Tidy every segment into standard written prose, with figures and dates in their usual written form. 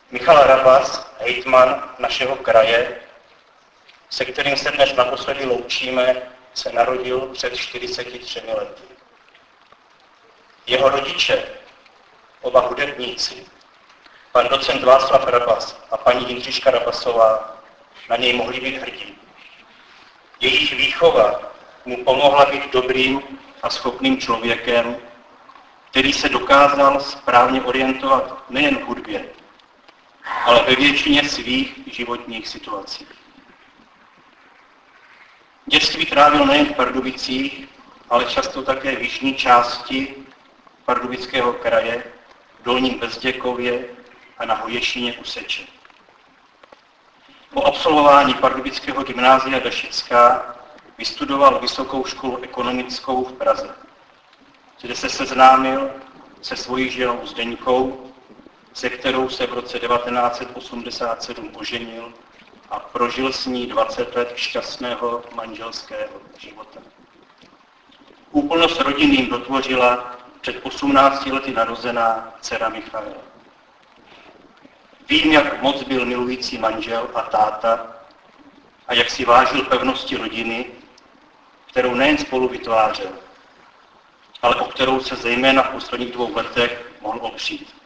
Michal Rabas, hejtman našeho kraje, se kterým se dnes naposledy loučíme, se narodil před 43 lety. Jeho rodiče, oba hudebníci, pan docent Václav Rabas a paní Jindřiška Rabasová, na něj mohli být hrdí. Jejich výchova mu pomohla být dobrým a schopným člověkem, který se dokázal správně orientovat nejen v hudbě, ale ve většině svých životních situací. Dětství trávil nejen v Pardubicích, ale často také v jižní části Pardubického kraje, v Dolním Bezděkově a na Hoješíně u Seče. Po absolvování Pardubického gymnázia Dašická vystudoval Vysokou školu ekonomickou v Praze, kde se seznámil se svojí ženou Zdeňkou, se kterou se v roce 1987 oženil a prožil s ní 20 let šťastného manželského života. Úplnost rodiny jim dotvořila před 18 lety narozená dcera Michaela. Vím, jak moc byl milující manžel a táta a jak si vážil pevnosti rodiny, kterou nejen spolu vytvářel, ale o kterou se zejména v posledních 2 letech mohl opřít.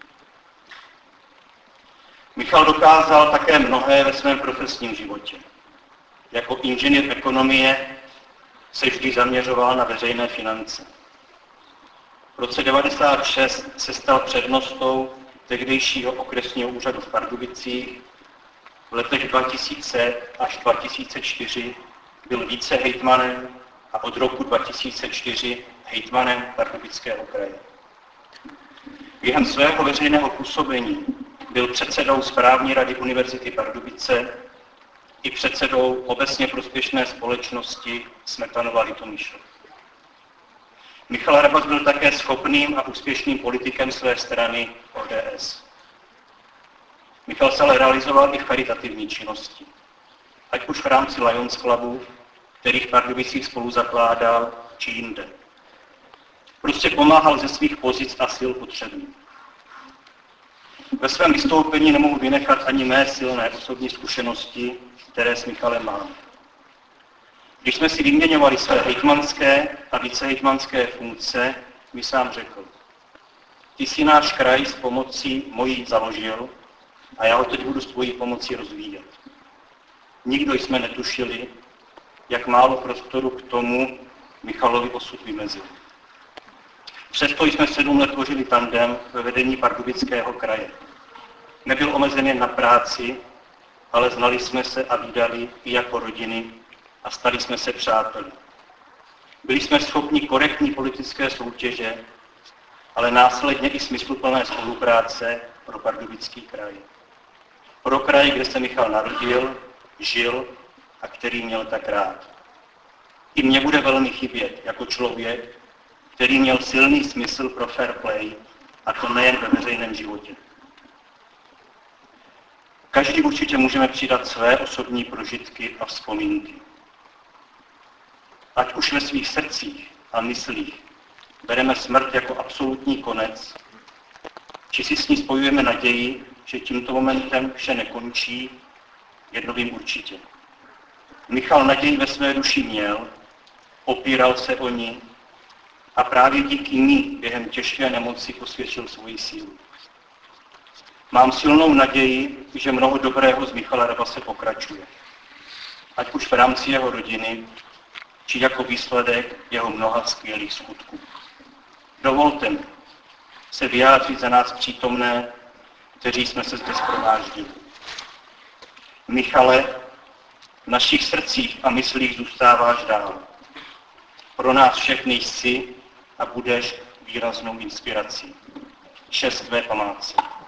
Michal dokázal také mnohé ve svém profesním životě. Jako inženýr ekonomie se vždy zaměřoval na veřejné finance. V roce 1996 se stal přednostou tehdejšího okresního úřadu v Pardubicích. V letech 2000 až 2004 byl vicehejtmanem a od roku 2004 hejtmanem Pardubického kraje. Během svého veřejného působení byl předsedou správní rady Univerzity Pardubice i předsedou obecně prospěšné společnosti Smetanova Litomyšl. Michal Rabas byl také schopným a úspěšným politikem své strany ODS. Michal se ale realizoval i v charitativní činnosti, ať už v rámci Lions Clubu, který v Pardubicích spolu zakládal, či jinde. Prostě pomáhal ze svých pozic a sil potřebným. Ve svém vystoupení nemohu vynechat ani mé silné osobní zkušenosti, které s Michalem mám. Když jsme si vyměňovali své hejtmanské a vicehejtmanské funkce, mi sám řekl: ty si náš kraj s pomocí mojí založil a já ho teď budu s tvojí pomocí rozvíjet. Nikdo jsme netušili, jak málo prostoru k tomu Michalovi osud vymezil. Přesto jsme 7 let tvořili tandem ve vedení Pardubického kraje. Nebyl omezen jen na práci, ale znali jsme se a vídali i jako rodiny a stali jsme se přáteli. Byli jsme schopni korektní politické soutěže, ale následně i smysluplné spolupráce pro Pardubický kraj. Pro kraj, kde se Michal narodil, žil a který měl tak rád. I mě bude velmi chybět jako člověk, který měl silný smysl pro fair play, a to nejen ve veřejném životě. Každý určitě můžeme přidat své osobní prožitky a vzpomínky. Ať už ve svých srdcích a myslích bereme smrt jako absolutní konec, či si s ní spojujeme naději, že tímto momentem vše nekončí, jedno vím určitě. Michal naději ve své duši měl, opíral se o ní a právě díky ní během těžké nemoci posvědčil svoji sílu. Mám silnou naději, že mnoho dobrého z Michala Rabase pokračuje. Ať už v rámci jeho rodiny, či jako výsledek jeho mnoha skvělých skutků. Dovolte mi se vyjádřit za nás přítomné, kteří jsme se zde shromáždili. Michale, v našich srdcích a myslích zůstáváš dál. Pro nás všechny jsi a budeš výraznou inspirací. Čest tvé památce.